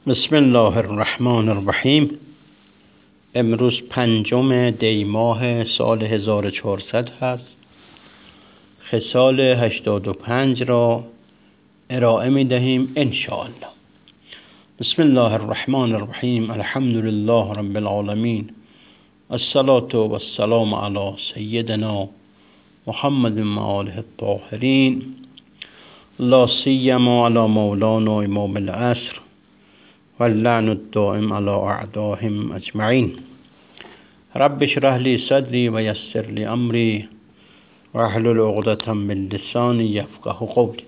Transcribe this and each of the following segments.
بسم الله الرحمن الرحیم. امروز 5 دی ماه سال 1400 هست. خصال 85 را ارائه می دهیم انشاءالله. بسم الله الرحمن الرحیم. الحمد لله رب العالمین. الصلاة والسلام علی سیدنا محمد و آله الطاهرین، لا سیما علی مولانا امام العصر واللعن الدائم على اعدائهم اجمعین. رب اشرح لی صدری و یسر لی امری واحلل عقدة من لسانی یفقهوا قولی.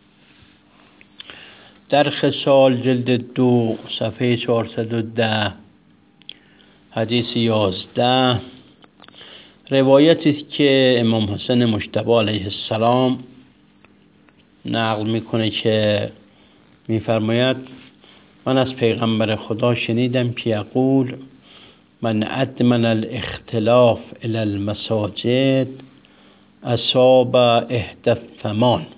در خصال جلد 2 صفحه 410 حدیث 11 روایتی که امام حسن مجتبی علیه السلام نقل میکنه که میفرماید من از پیغمبر خدا شنیدم که یقول من ادمن الاختلاف الى المساجد اصاب احدى الثمان،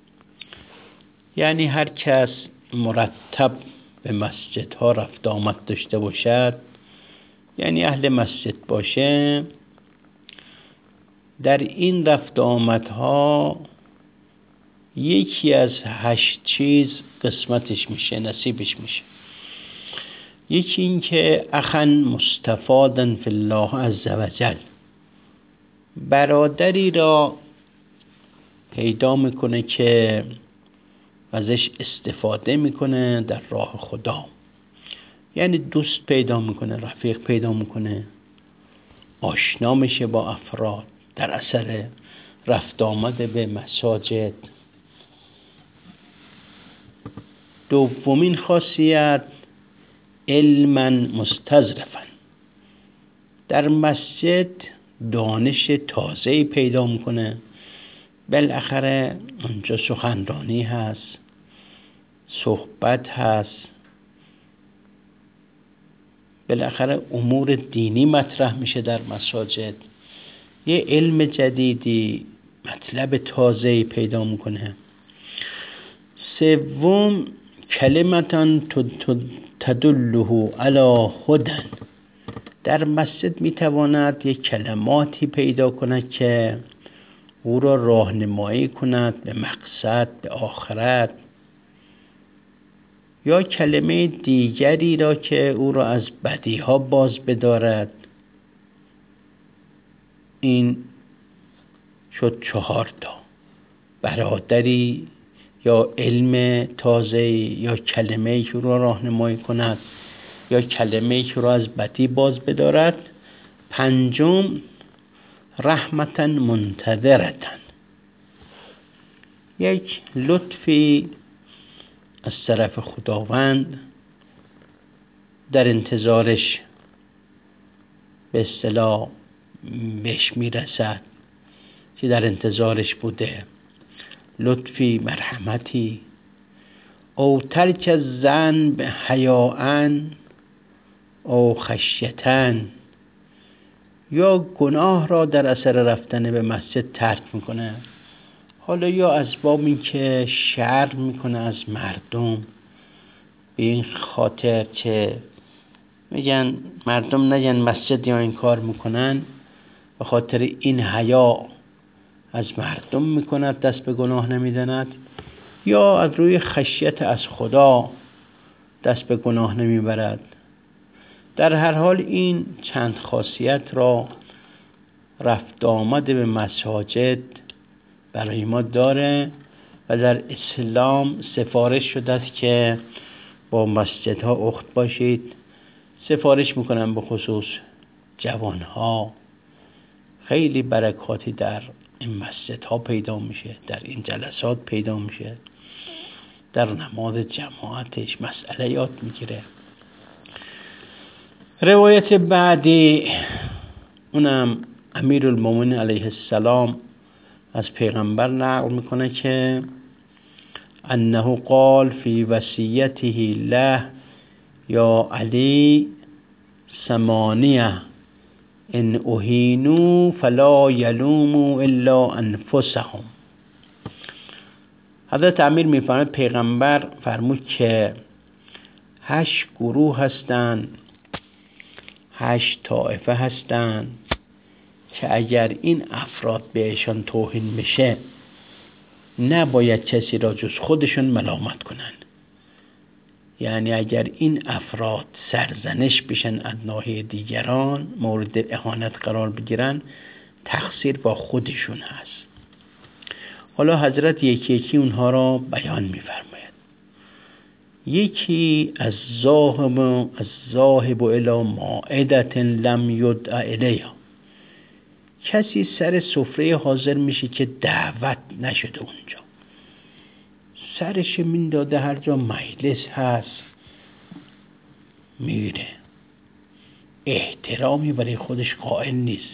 یعنی هر کس مرتب به مسجدها رفت آمد داشته باشد، یعنی اهل مسجد باشه، در این رفت آمدها یکی از 8 چیز قسمتش میشه، نصیبش میشه. یکی این که اخن مستفادا فی الله عز وجل، برادری را پیدا میکنه که ازش استفاده میکنه در راه خدا، یعنی دوست پیدا میکنه، رفیق پیدا میکنه، آشنا میشه با افراد در اثر رفت آمده به مساجد. دومین خاصیت علما مستظرفا، در مسجد دانش تازه‌ای پیدا میکنه، بالاخره اونجا سخنرانی هست، صحبت هست، بالاخره امور دینی مطرح میشه در مساجد، یه علم جدیدی، مطلب تازه‌ای پیدا میکنه. سوم کلمتان تدله علی هدن، در مسجد میتواند یک کلماتی پیدا کند که او را راهنمایی کند به مقصد، به آخرت، یا کلمه دیگری را که او را از بدیها باز بدارد. این شد 4 تا، برادری یا علم تازه یا کلمه‌ای که را راهنمایی کند یا کلمه‌ای که را از بدی باز بدارد. 5 رحمتا منتظرتا، یک لطفی از طرف خداوند در انتظارش به اصطلاح بهش میرسد که در انتظارش بوده، لطفی، مرحمتی. او ترک الذنب حیاء او خشیة، یا گناه را در اثر رفتن به مسجد ترک میکنه، حالا یا از باب این که شرم میکنه از مردم، به این خاطر که میگن مردم نگن مسجد یا این کار میکنن، به خاطر این حیا از مردم میکند، دست به گناه نمیزند، یا از روی خشیت از خدا دست به گناه نمیبرد. در هر حال این چند خاصیت را رفت آمده به مساجد برای ما داره و در اسلام سفارش شده است که با مسجدها اخت باشید. سفارش میکنم به خصوص جوانها، خیلی برکاتی در این مسجدها پیدا میشه، در این جلسات پیدا میشه، در نماز جماعتش مسئله یاد میگیره. روایت بعدی اونم امیرالمومنین علیه السلام از پیغمبر نقل میکنه که انه قال فی وصیته له یا علی 8 ان اهینوا فلا یلوموا الا انفسهم. حضرت امیر میفرماید پیغمبر فرمود که 8 گروه هستن، 8 طایفه هستن که اگر این افراد بهشان توهین بشه نباید کسی را جز خودشون ملامت کنن. یعنی اگر این افراد سرزنش بشن از ناحیه دیگران، مورد اهانت قرار بگیرن، تقصیر با خودشون هست. حالا حضرت یکی یکی اونها را بیان می‌فرماید. یکی از ذاهب الی مائدة لم یدع الیها، کسی سر سفره حاضر میشه که دعوت نشده اونجا، سرش مینداده هر جا مجلس هست میره، احترامی برای خودش قائل نیست.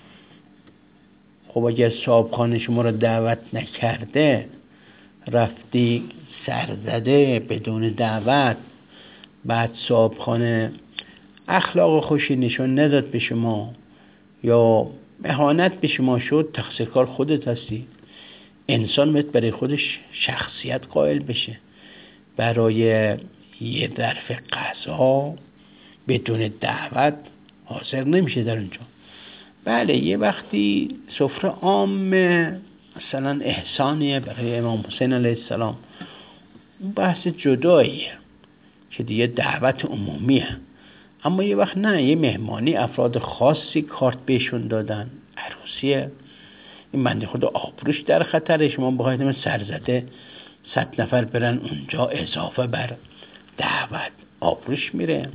خب اگر صاحبخانه شما را دعوت نکرده، رفتی سرزده بدون دعوت، بعد صاحبخانه اخلاق خوشی نشون نداد به شما یا اهانت به شما شد، تقصیر کار خودت هستی. انسان باید برای خودش شخصیت قائل بشه. برای یه ظرف غذا بدون دعوت حاضر نمیشه در اونجا. بله یه وقتی سفره عام مثلا احسانیه برای امام حسین علیه السلام، اون بحث جداییه که دیگه دعوت عمومیه. اما یه وقت نه، یه مهمانی افراد خاصی کارت بهشون دادن، عروسیه، این بنده خدا آبروش در خطره، شما بخواید من سرزده 100 نفر برن اونجا اضافه بر دعوت، آبروش میره،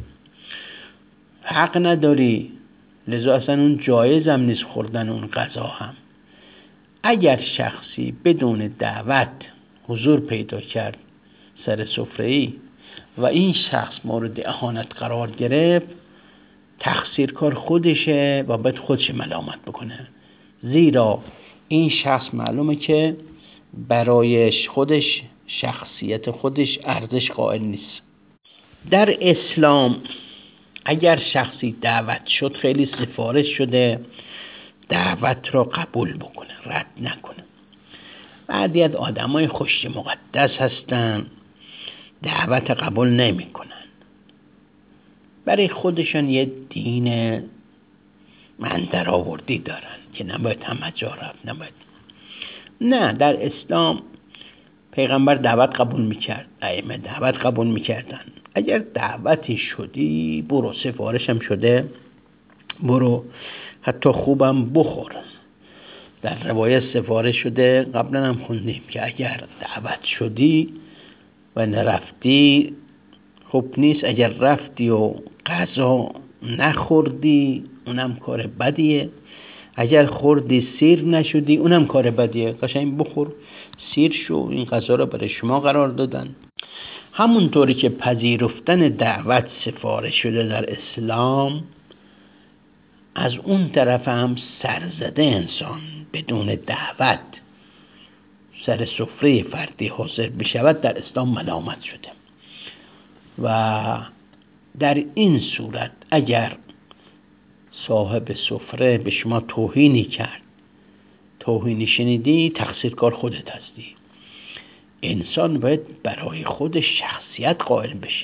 حق نداری. لذا اصلا اون جایز هم نیست خوردن اون غذا هم. اگر شخصی بدون دعوت حضور پیدا کرد سر سفره‌ای و این شخص مورد اهانت قرار گرفت، تقصیرکار خودشه و باید خودش ملامت بکنه، زیرا این شخص معلومه که برای خودش، شخصیت خودش ارزش قائل نیست. در اسلام اگر شخصی دعوت شد، خیلی سفارش شده دعوت را قبول بکنه، رد نکنه. بعضی از آدمای خوش مقدس هستن دعوت قبول نمی کنن، برای خودشان یه دین من در آوردی دارن که نباید همه جا رفت، نباید. نه، در اسلام پیغمبر دعوت قبول میکرد، ائمه دعوت قبول میکردن. اگر دعوتی شدی برو، سفارشم شده برو، حتی خوبم بخور. در روایت سفارش شده، قبلا هم خوندیم که اگر دعوت شدی و نرفتی خوب نیست، اگر رفتی و غذا نخوردی اونم کار بدیه، اگر خوردی سیر نشدی اونم کار بدیه. قشنگ بخور، سیر شو، این غذا رو برای شما قرار دادن. همونطوری که پذیرفتن دعوت سفارش شده در اسلام، از اون طرف هم سرزده انسان بدون دعوت سر سفره فردی حاضر بشود در اسلام ملامت شده. و در این صورت اگر صاحب سفره به شما توهینی کرد، توهینی شنیدی، تقصیرکار خودت هستی. انسان باید برای خودش شخصیت قائل بشه.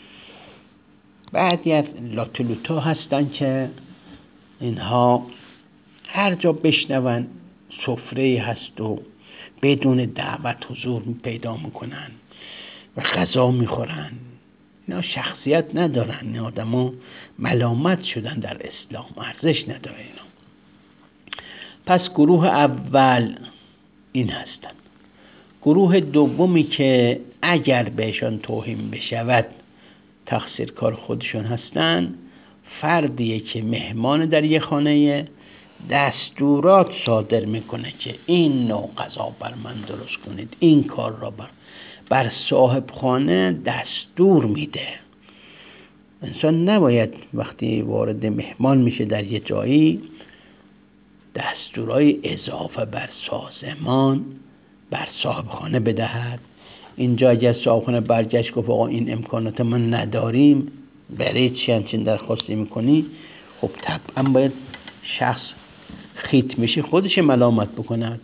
بعضی از لاتلوتا هستن که اینها هر جا بشنون سفره هست و بدون دعوت حضور پیدا میکنن و غذا میخورن، اینا شخصیت ندارن، این آدما ملامت شدن در اسلام، ارزش نداره اینا. پس گروه اول این هستن. گروه دومی که اگر بهشان توهین بشود تقصیرکار خودشون هستن، فردیه که مهمان در یه خانه دستورات صادر میکنه که این نوع غذا بر من درست کنید، این کار را بر صاحب خانه دستور میده. انسان نباید وقتی وارد مهمان میشه در یه جایی دستورای اضافه بر سازمان بر صاحب خانه بدهد. اینجا اگر صاحب خانه برگشت گفت آقا این امکانات من نداریم، برای چی همچین درخواستی میکنی؟ خب طبعا باید شخص خیت میشه خودش ملامت بکند.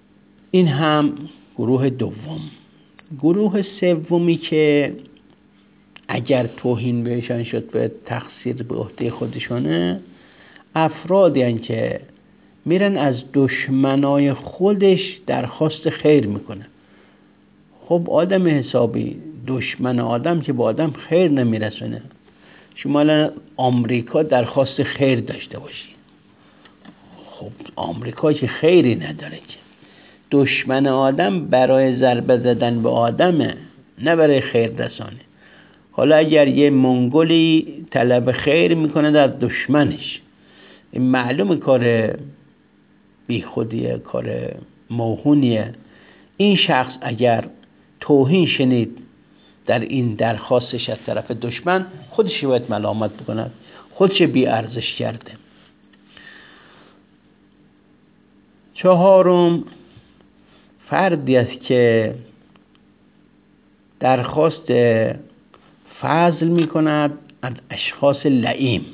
این هم گروه دوم. گروه سومی که اگر توهین بهشان شد به تقصیر به عهده خودشانه. افرادی هستند که میرن از دشمنای خودش درخواست خیر میکنن. خب آدم حسابی دشمن آدم که با آدم خیر نمیرسونه. شما الان آمریکا درخواست خیر داشته باشی، خب آمریکا که خیری نداره که. دشمن آدم برای ضربه زدن به آدمه، نه برای خیر رسانی. حالا اگر یه منگولی طلب خیر میکنه در دشمنش، این معلوم کار بی خودیه، کار موهونیه. این شخص اگر توهین شنید در این درخواستش از طرف دشمن، خودش باید ملامت بکند، خودش بی ارزش کرده. چهارم، فردی است که درخواست فضل می کند از اشخاص لئیم.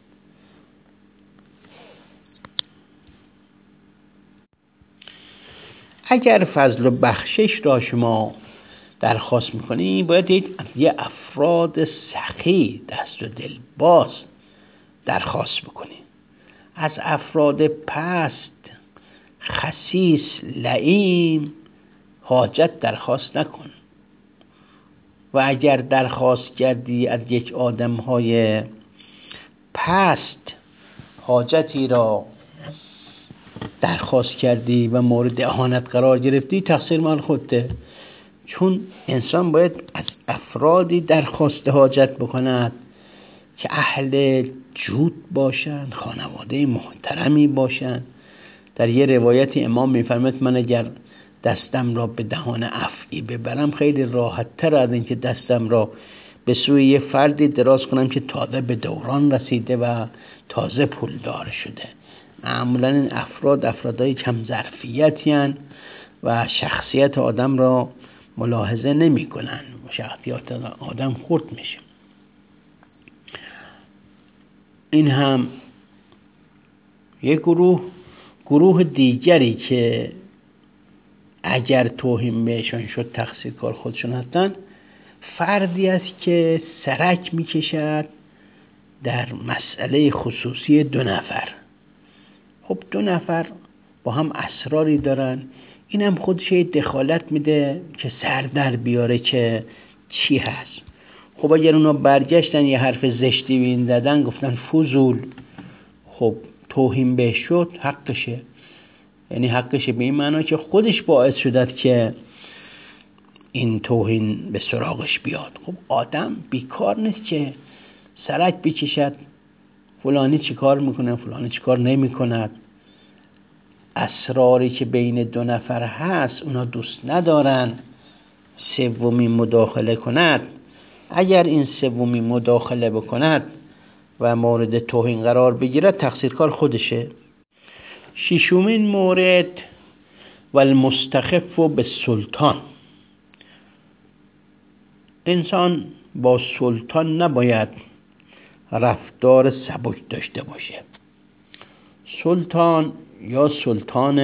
اگر فضل و بخشش را شما درخواست میکنی، باید یه افراد سخی دست و دل باز درخواست بکنی. از افراد پست، خسیس، لئیم حاجت درخواست نکن. و اگر درخواست کردی از یک آدم‌های پست حاجتی را درخواست کردی و مورد اهانت قرار گرفتی، تقصیر مال خودته. چون انسان باید از افرادی درخواست حاجت بکند که اهل جود باشند، خانواده محترمی باشند. در یه روایت امام میفرماید من اگر دستم را به دهان افعی ببرم، خیلی راحت تر از این که دستم را به سوی یه فردی دراز کنم که تازه به دوران رسیده و تازه پولدار شده. معمولا این افرادهای کم ظرفیتی هستند و شخصیت آدم را ملاحظه نمی کنن. شخصیت آدم خرد میشه. این هم یک گروه دیگری که اگر توهین بهشان شد تقصیر کار خودشون هستند، فردی است که سرک میکشد در مسئله خصوصی دو نفر. خب دو نفر با هم اسراری دارن، این هم خودش دخالت میده که سر در بیاره که چی هست. خب اگر اونا برگشتن یه حرف زشتی به این زدن، گفتن فضول، خب توهین بهش شد، حقشه. یعنی حقشه به این معنا که خودش باعث شدد که این توهین به سراغش بیاد. خب آدم بیکار نیست که سرک بکشد فلانی چی کار میکنه، فلانی چی کار نمی کند. اسراری که بین دو نفر هست اونا دوست ندارن سومی مداخله کند. اگر این سومی مداخله بکند و مورد توهین قرار بگیرد، تقصیرکار خودشه. ششمین مورد، و المستخف بالسلطان. انسان با سلطان نباید رفتار سبک داشته باشه. سلطان یا سلطان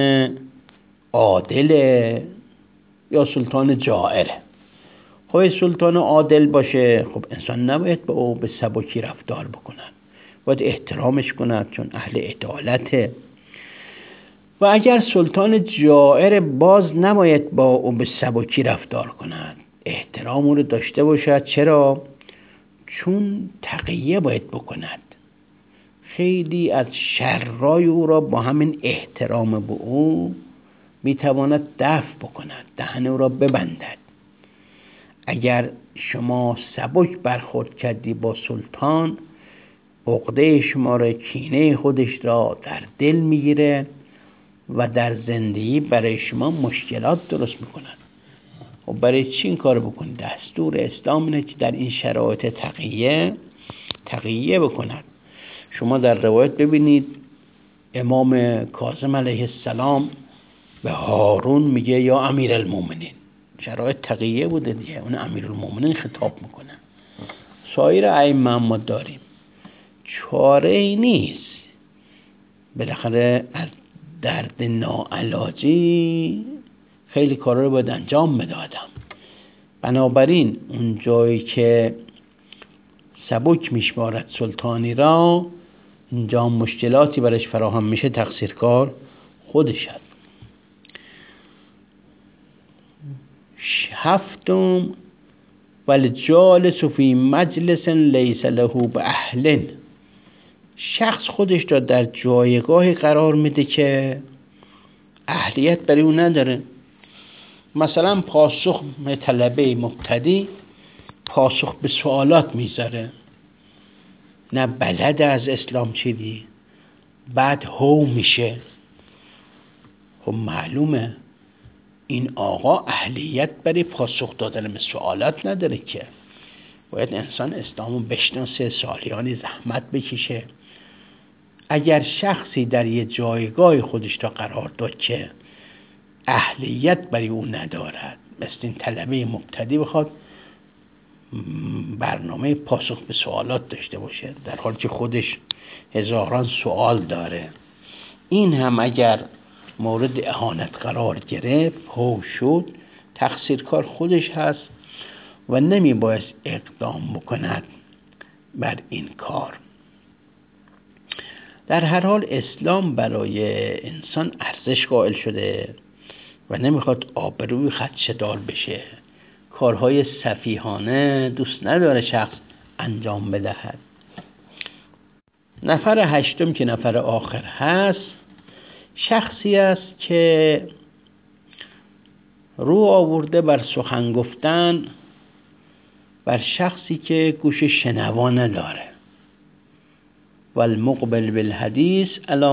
عادله یا سلطان جائره. خب سلطان عادل باشه، خب انسان نباید به او به سبکی رفتار بکنن، باید احترامش کند چون اهل عدالته. و اگر سلطان جائر، باز نباید با او به سبکی رفتار کند، احترام او رو داشته باشد. چرا؟ چون تقیه باید بکند. خیلی از شرای او را با همین احترام به او میتواند دفع بکند، دهن او را ببندد. اگر شما سبک برخورد کردی با سلطان، عقده شما را، کینه خودش را در دل میگیره و در زندگی برای شما مشکلات درست میکنن. و برای چی این کار بکنید؟ دستور اسلام اینه که در این شرایط تقیه بکند. شما در روایت ببینید امام کاظم علیه السلام به هارون میگه یا امیرالمومنین. شرایط تقیه بوده دیگه، اون امیرالمومنین خطاب میکنه. سایر ائمه ما داریم، چاره ای نیست، بالاخره از درد ناعلاجی خیلی کارا رو باید انجام بدادم. بنابراین اون جایی که سبک میشمارد سلطانی را، اینجا مشکلاتی برش فراهم میشه، تقصیرکار خودش هست. هفتم، والجالس فی مجلس لیس له باهل، شخص خودش را در جایگاهی قرار میده که اهلیت برای اون نداره. مثلا پاسخ طلبه مبتدی پاسخ به سوالات میذاره، نه بلد از اسلام چیزی، بعد هو میشه. خب معلومه این آقا اهلیت برای پاسخ دادن به سوالات نداره که. باید انسان اسلامو بشناسه، سالیانی زحمت بکشه. اگر شخصی در یه جایگاه خودش را قرار داد که اهلیت برای اون ندارد، مثل این طلبه مبتدی بخواد برنامه پاسخ به سوالات داشته باشه، در حالی که خودش هزاران سوال داره، این هم اگر مورد اهانت قرار گرفت، هو شد، تقصیرکار خودش هست و نمی باید اقدام بکند بر این کار. در هر حال اسلام برای انسان ارزش قائل شده و نمیخواد آبروی خدشه‌دار بشه. کارهای سفیهانه دوست نداره شخص انجام بدهد. نفر هشتم که نفر آخر هست، شخصی است که رو آورده بر سخن گفتن بر شخصی که گوش شنوا نداره. والمقبل بالحدیث علی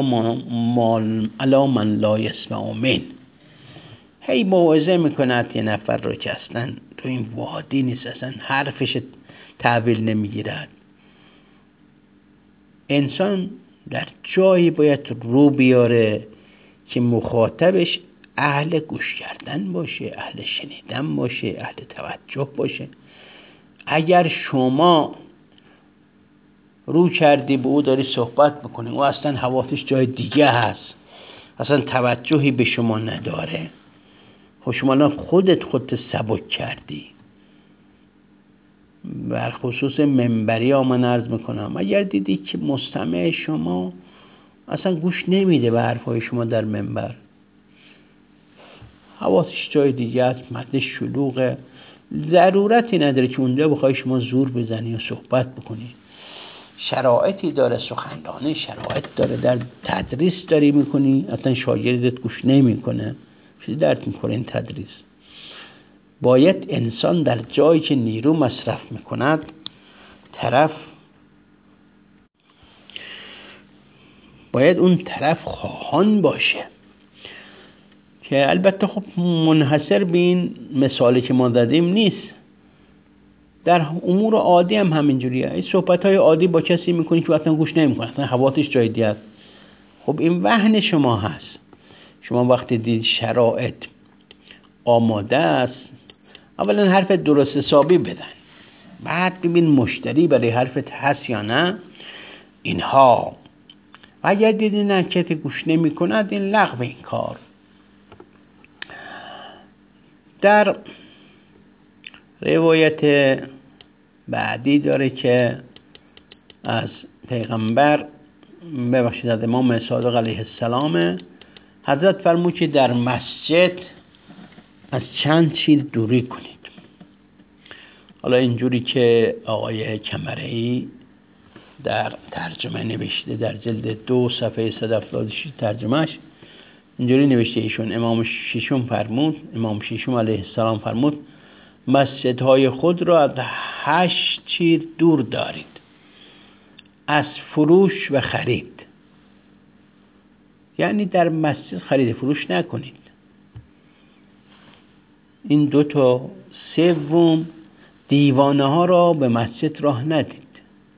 من لا یسمع من، هی موعظه میکند یه نفر رو که اصلا تو این وادی نیست، اصلا حرفش تحویل نمیگیرد. انسان در جایی باید رو بیاره که مخاطبش اهل گوش کردن باشه، اهل شنیدن باشه، اهل توجه باشه. اگر شما رو کردی به او داری صحبت بکنی، او اصلا حواسش جای دیگه هست، اصلا توجهی به شما نداره، خب شما خودت سبک کردی. بر خصوص منبری ها من عرض میکنم، اگر دیدی که مستمع شما اصلا گوش نمیده به حرفای شما در منبر، حواسش جای دیگه است، مجلس شلوغه، ضرورتی نداره که اونجا بخوای شما زور بزنی و صحبت بکنی. شرایطی داره سخنرانی، شرایط داره، در تدریس داری میکنی، اصلا شاگردت گوش نمیکنه، چیزی درد میخوره این تدریس. باید انسان در جایی که نیرو مصرف میکند باید اون طرف خواهان باشه، که البته خب منحصر به این مثالی که ما دادیم نیست، در امور عادی هم همینجوریه. این صحبت‌های عادی با کسی میکنی که اصلا گوش نمیکنه، اصلا حواسش جای دیگه است. خب این وهن شما هست. شما وقتی دید شرایط آماده است، اولا حرف درست حسابی بدن، بعد ببین مشتری برای حرفت هست یا نه. اینها و اگر دیدی نه کسی گوش نمی کند، این لغو این کار. در روایت بعدی داره که از پیغمبر، ببخشید از امام صادق علیه السلام، حضرت فرمود که در مسجد از چند چیز دوری کنید. حالا اینجوری که آقای کمره‌ای در ترجمه نوشته، در جلد 2 صفحه 176 ترجمهش اینجوری نوشته ایشون: امام ششم علیه السلام فرمود مسجدهای خود را از 8 چیز دور دارید: از فروش و خرید، یعنی در مسجد خرید فروش نکنید. این 2 تا. سوم، دیوانه ها را به مسجد راه ندید.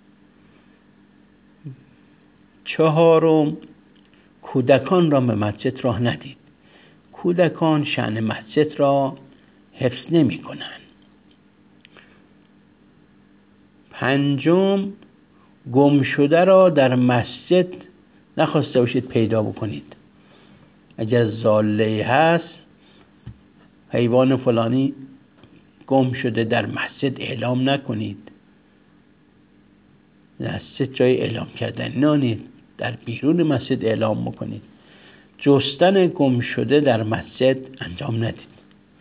4، کودکان را به مسجد راه ندید. کودکان شأن مسجد را حفظ نمی کنند. 5، گم شده را در مسجد نخواسته باشید پیدا بکنید. اگر ضاله هست، حیوان فلانی گم شده، در مسجد اعلام نکنید. مسجد جای اعلام کردن نانید، در بیرون مسجد اعلام بکنید. جستن گم شده در مسجد انجام ندید.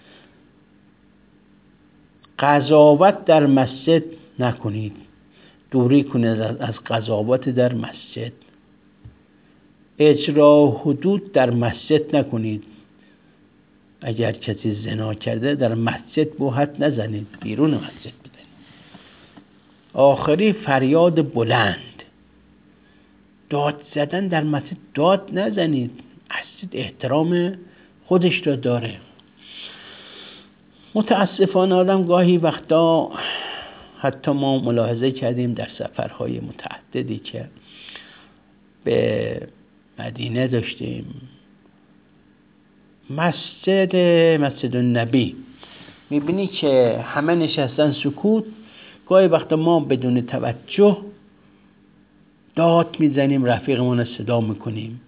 قضاوت در مسجد نکنید، دوری کنید از قضاوت در مسجد. اجرا حدود در مسجد نکنید. اگر کسی زنا کرده در مسجد به حد نزنید، بیرون مسجد بزنید. آخری فریاد بلند، داد زدن در مسجد داد نزنید. مسجد احترام خودش را داره. متاسفانه آدم گاهی وقتا، حتی ما ملاحظه کردیم در سفرهای متعددی که به مدینه داشتیم، مسجد النبی میبینی که همه نشستن سکوت. گاهی وقتا ما بدون توجه داد میزنیم، رفیقمون صدا میکنیم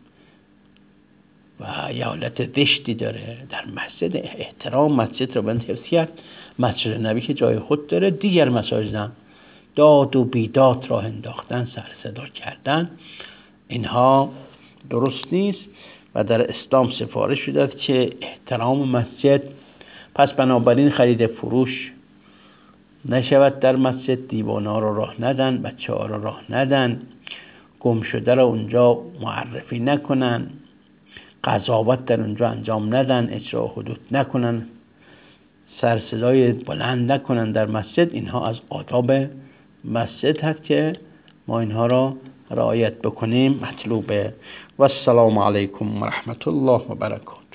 و یه حالت زشتی داره. در مسجد احترام مسجد رو باید حفظ کرد. مسجد نبی که جای خود داره. دیگر مساجد هم داد و بیداد راه انداختن، سر صدا کردن، اینها درست نیست و در اسلام سفارش شده که احترام مسجد. پس بنابراین خرید فروش نشود در مسجد، دیوانه رو راه ندن، بچه ها رو راه ندن، گم شده رو اونجا معرفی نکنن، قضاوت در اونجا انجام ندن، اجرا حدود نکنن، سر صدای بلند نکنن در مسجد. اینها از آداب مسجد هست که ما اینها را رعایت بکنیم مطلوبه. و السلام علیکم و رحمت الله و برکاته.